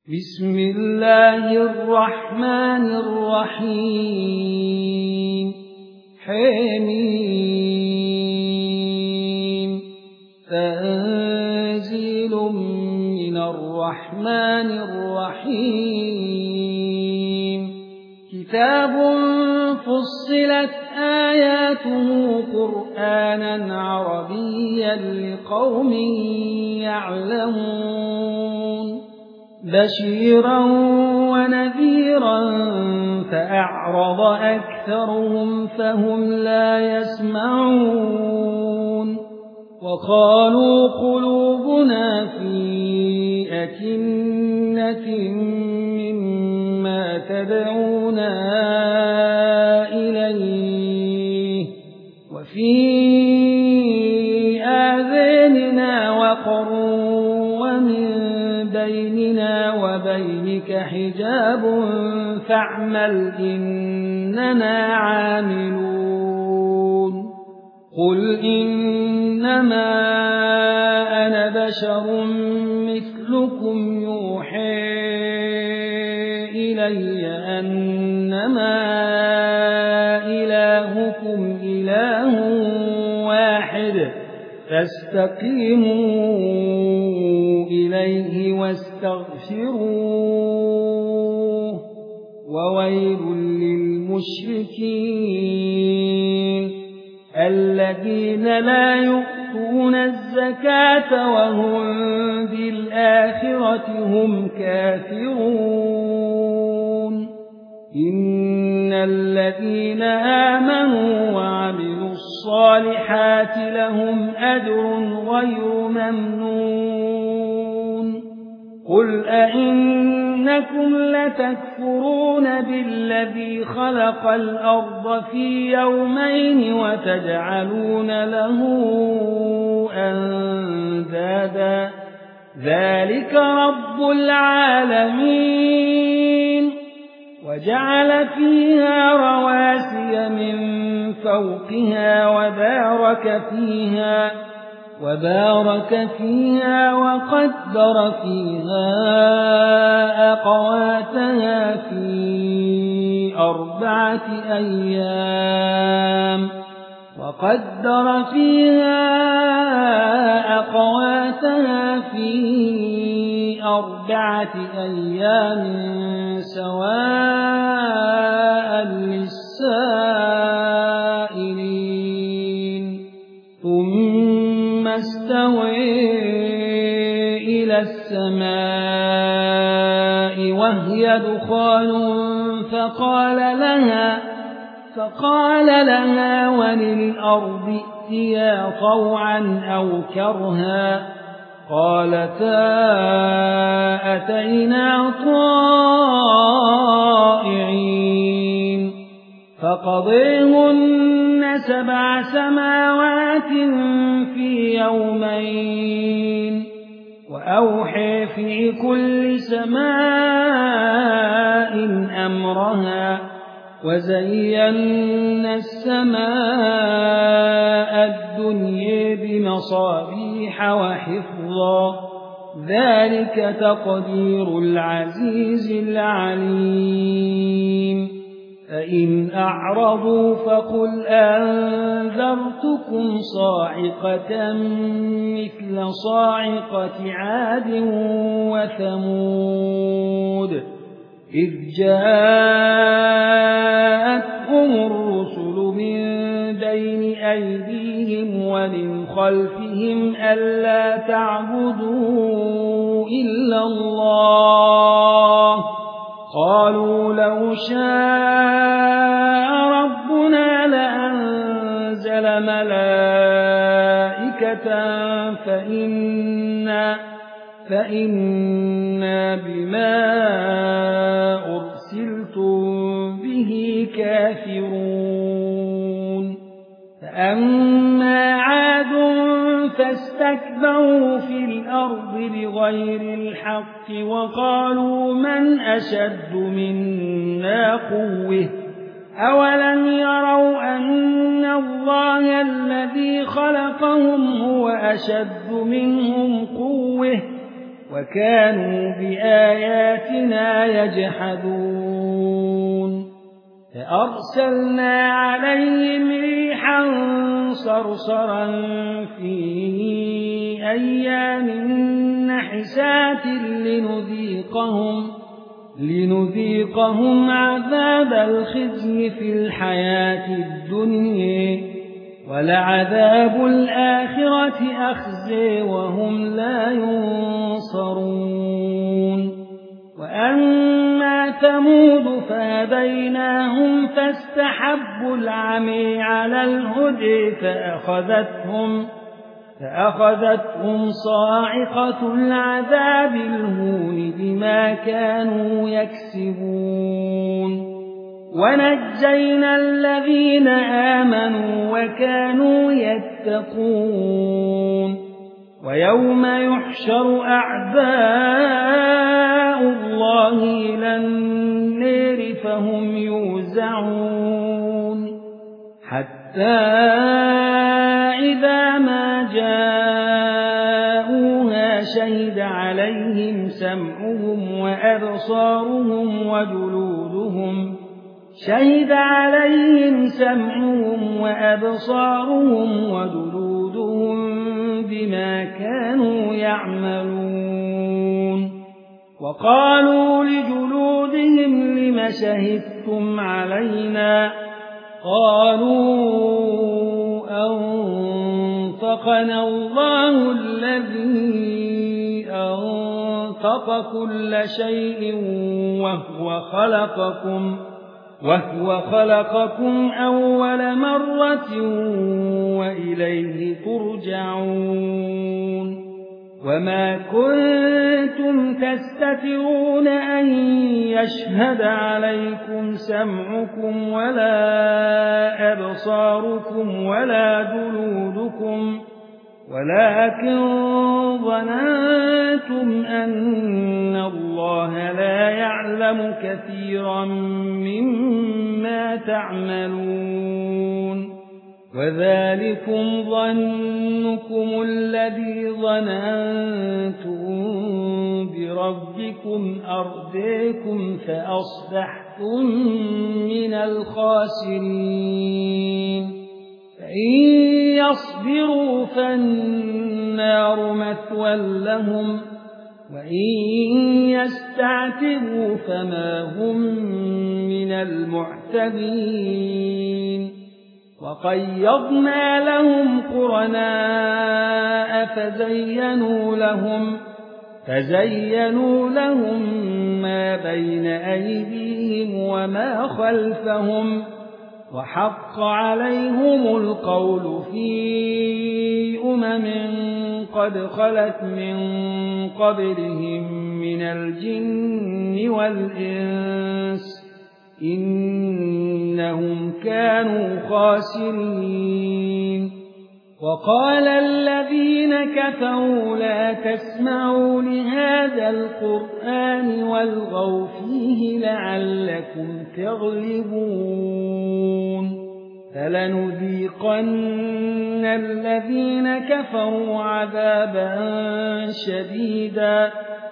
بسم الله الرحمن الرحيم حميم تنزيل من الرحمن الرحيم كتاب فصلت آياته قرآنا عربيا لقوم يعلمون بشيرا ونذيرا فأعرض أكثرهم فهم لا يسمعون وقالوا قلوبنا في أكنة مما تدعونا إليه وفي آذاننا وقر ومن بيننا وبينك حجاب فاعمل إننا عاملون قل إنما أنا بشر مثلكم يوحى إلي أنما إلهكم إله واحد فاستقيموا إليه واستغفروه وويل للمشركين الذين لا يؤتون الزكاة وهم بالآخرة هم كافرون إن الذين آمنوا وعملوا الصالحات لهم أجر غير ممنون قل أئنكم لتكفرون بالذي خلق الأرض في يومين وتجعلون له أندادا ذلك رب العالمين وجعل فيها رواسي من فوقها وبارك فيها وقدر فيها أقواتها في 4 أيام سواء للسائلين ثم استوى إلى السماء وهي دخان فقال لها وللأرض ائتيا طوعا أو كرها قالتا أتينا طائعين فقضيهن 7 سماوات في يومين وأوحي في كل سماء أمرها وزينا السماء الدنيا بمصابيح وحفظا ذلك تقدير العزيز العليم فإن أعرضوا فقل أنذرتكم صاعقة مثل صاعقة عاد وثمود إذ جاءتهم الرسل من بين أيديهم ومن خلفهم ألا تعبدوا إلا الله قالوا لو شاء ربنا لأنزل ملائكة فإنا بما أرسلتم به كافرون فأما عاد فاستكبروا في الأرض بغير الحق وقالوا من أشد منا قوة أولم يروا أن الله الذي خلقهم هو أشد منهم قوة وكانوا بآياتنا يجحدون فأرسلنا عليهم ريحا صرصرا في أيام نحسات لنذيقهم عذاب الخزي في الحياة الدنيا ولعذاب الآخرة أخزي وهم لا ينصرون وأما ثمود فهديناهم فاستحبوا العمي على الهدى فأخذتهم صاعقة العذاب الهون بما كانوا يكسبون ونجينا الذين آمنوا وكانوا يتقون ويوم يحشر أعداء الله إلى النار فهم يوزعون حتى إذا ما جاءوها شهد عليهم سمعهم وأبصارهم وجلودهم بما كانوا يعملون وقالوا لجلودهم لم شهدتم علينا قالوا أنطقنا الله الذي أنطق كل شيء وهو خلقكم أول مرة وإليه ترجعون وما كنتم تستترون أن يشهد عليكم سمعكم ولا أبصاركم ولا جلودكم ولكن ظننتم أن الله لا يعلم كثيرا مما تعملون وذلكم ظنكم الذي ظننتم بربكم أرديكم فأصبحتم من الخاسرين فإن يصبروا فالنار مثوى لهم وإن يستعتبوا فما هم من المعتبين وقيضنا لهم قرناء فزينوا لهم ما بين أيديهم وما خلفهم وحق عليهم القول في قد خلت من قبلهم من الجن والإنس إنهم كانوا خاسرين وقال الذين كفروا لا تسمعوا لهذا القرآن والغوا فيه لعلكم تغلبون فلنذيقن الذين كفروا عذابا شديدا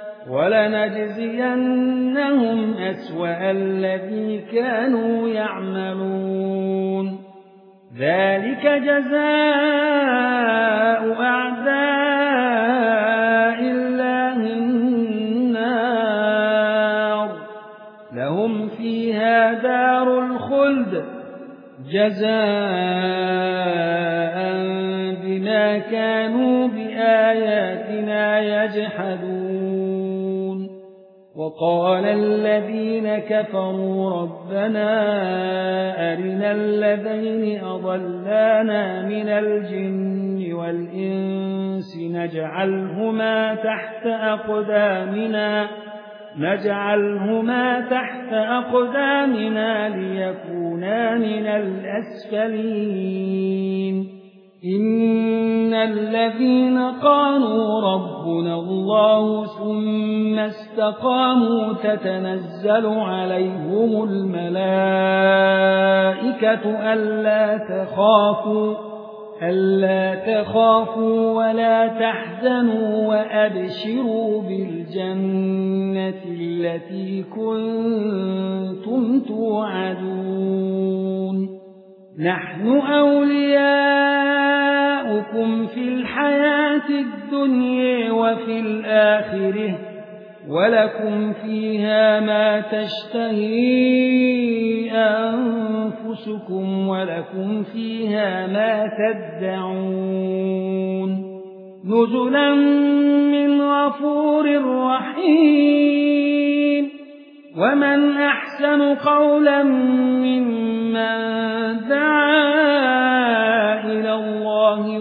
ولنجزينهم أسوأ الذي كانوا يعملون ذلك جزاء أعداء الله النار لهم فيها دار الخلد جزاء بما كانوا بآياتنا يجحدون وقال الذين كفروا ربنا أرنا الذين أضلانا من الجن والإنس نجعلهما تحت أقدامنا ليكونا من الأسفلين إن الذين قالوا ربنا الله ثم استقاموا تتنزل عليهم الملائكة ألا تخافوا ولا تحزنوا وأبشروا بالجنة التي كنتم توعدون نحن أولياؤكم في الحياة الدنيا وفي الآخرة ولكم فيها ما تشتهي أنفسكم ولكم فيها ما تدعون نزلا من غفور رحيم ومن أحسن قولا ممن دعا إلى الله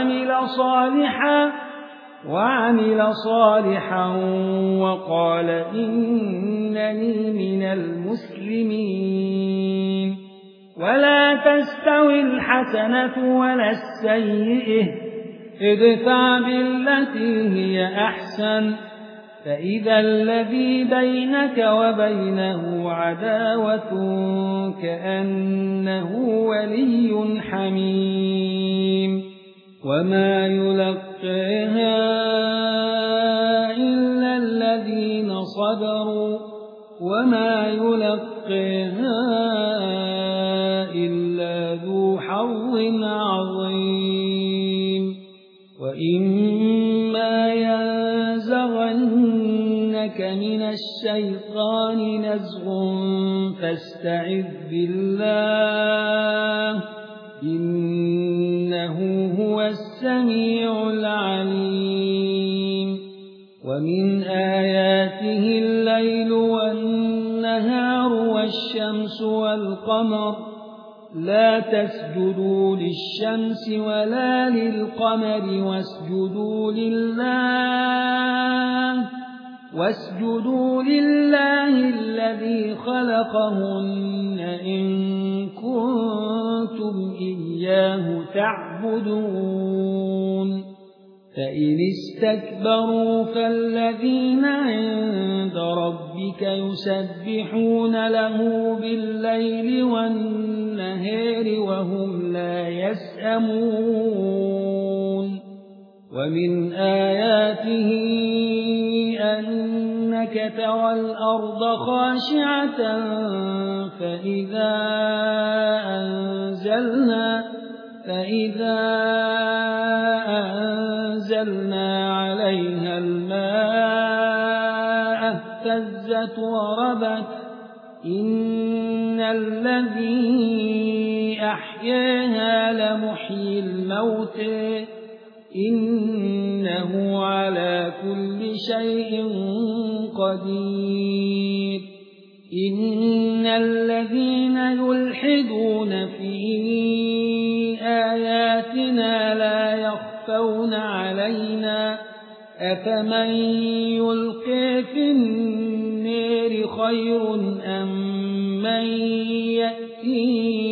وعمل صالحا وقال إنني من المسلمين ولا تستوي الحسنة ولا السيئة ادفع بالتي هي أحسن فإذا الذي بينك وبينه عداوة كأنه ولي حميم وما يلقيها إلا الذين صبروا وما يلقيها إلا ذو حظ عظيم وإما ينزغنك من الشيطان نزغ فاستعذ بالله إنه هو السميع العليم ومن آياته الليل والنهار والشمس والقمر لا تسجدوا للشمس ولا للقمر واسجدوا لله الذي خلقهن إن كنتم إياه تعبدون فإن استكبروا فالذين عند ربك يسبحون له بالليل والنهار وهم لا يسأمون ومن آياته أنك ترى الأرض خاشعة فإذا أنزلنا عليها الماء اهتزت وربت إن الذي أحياها لمحيي الموتى إنه على كل شيء قدير إن الذين يلحدون في آياتنا لا يخفون علينا أفمن يلقي في النار خير أم من يأتي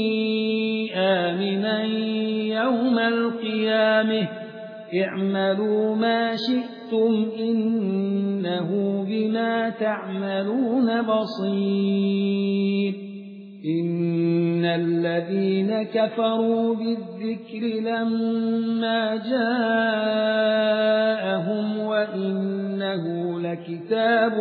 آمنا يوم القيامة اعملوا ما شئتم إنه بما تعملون بصير إن الذين كفروا بالذكر لما جاءهم وإنه لكتاب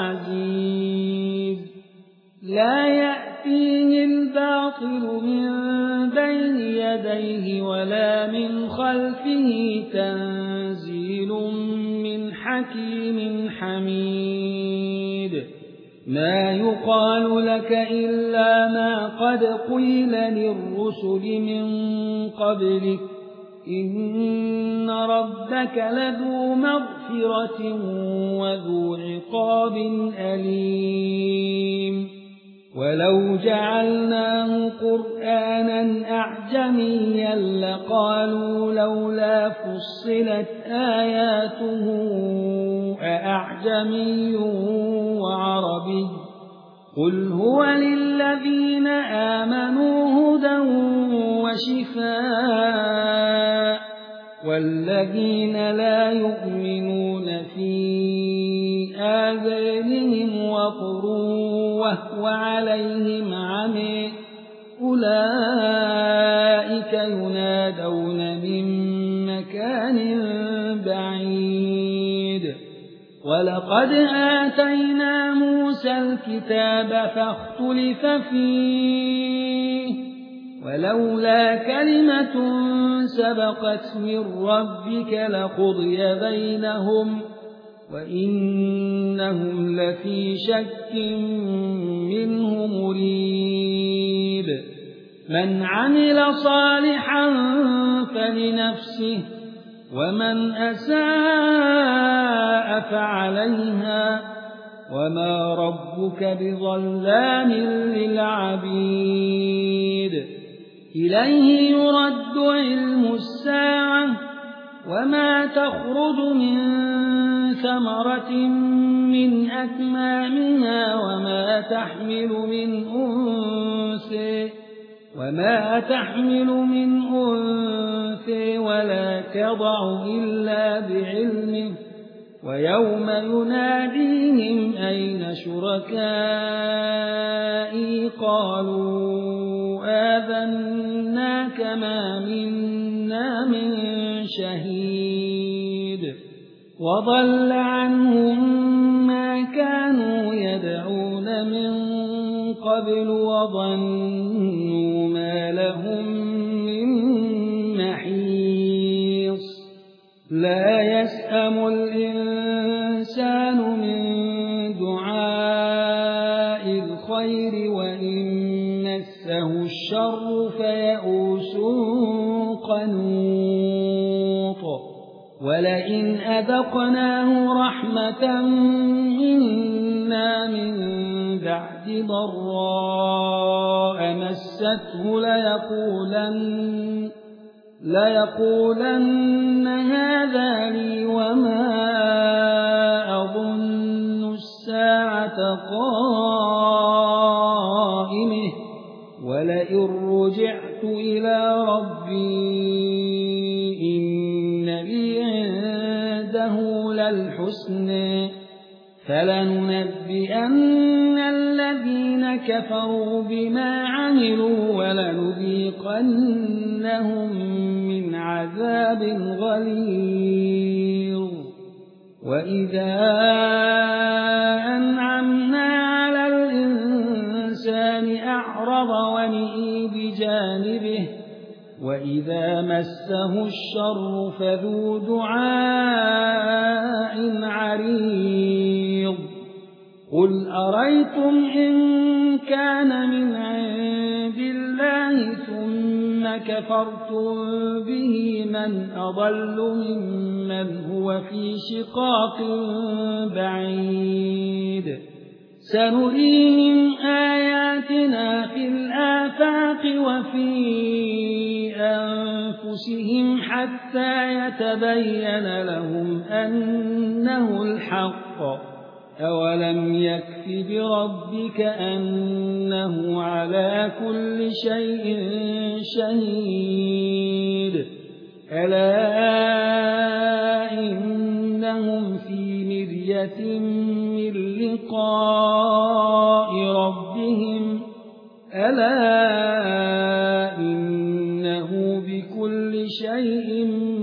عزيز لا يأتيه الباطل من بين يديه ولا من خلفه تنزيل من حكيم حميد ما يقال لك إلا ما قد قيل للرسل من قبلك إن ربك لذو مغفرة وذو عقاب أليم ولو جعلناه قرآنا أعجميا لقالوا لولا فصلت آياته أأعجمي وعربي قل هو للذين آمنوا هدى وشفاء والذين لا يؤمنون في آذانهم وقر وهو عليهم عمي أولئك ينادون وَلَقَدْ آتَيْنَا مُوسَى الْكِتَابَ فَاخْتُلِفَ فِيهِ وَلَوْلَا كَلِمَةٌ سَبَقَتْ مِنْ رَبِّكَ لَقُضِيَ بَيْنَهُمْ وَإِنَّهُمْ لَفِي شَكٍّ مِّنْهُ مُرِيبٍ مَنْ عَمِلَ صَالِحًا فَلِنَفْسِهِ وَمَنْ أَسَاءَ فَعَلَيْهَا وَمَا رَبُّكَ بِظَلَّامٍ لِلْعَبِيدِ إِلَيْهِ يُرَدُّ عِلْمُ السَّاعَةِ وَمَا تَخْرُجُ مِنْ ثَمَرَةٍ مِنْ أَكْمَامِهَا وَمَا تحمل من أنثى ولا تضع إلا بعلمه ويوم يناديهم أين شركائي قالوا آذناك ما منا من شهيد وضل عنهم ما كانوا يدعون من قبل وظنوا ما لهم من محيص لا يسأم الإنسان من دعاء الخير وإن مسه الشر فيئوس قنوط ولئن أذقناه رحمة منا من بعد ضراء مسته ليقولن هذا لي وما أظن الساعة قائمة ولئن رجعت إلى ربي إن لي عنده للحسنى فلننبئن الذين كفروا بما عملوا ولنذيقنهم من عذاب غليظ وإذا أنعمنا على الإنسان أعرض ونئي بجانبه وإذا مسه الشر فذو دعاء عريض قل أريتم إن كان من عند الله ثم كفرتم به من أضل ممن هو في شقاق بعيد سنريهم آياتنا في الآفاق وفي أنفسهم حتى يتبين لهم أنه الحق أولم يكف بربك أنه على كل شيء شهيد ألا إنهم في مرية من لقاء ربهم ألا إنه بكل شيء